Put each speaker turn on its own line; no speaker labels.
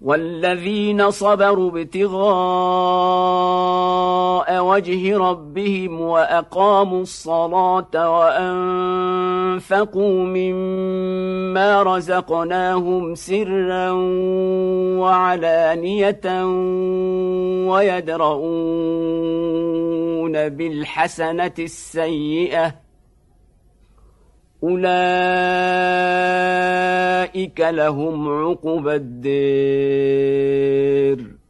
والذين صبروا ابتغاء وجه ربهم وأقاموا الصلاة وأنفقوا مما رزقناهم سرا وعلانية ويدرؤون بالحسنة السيئة أولئك لهم عقبى الدار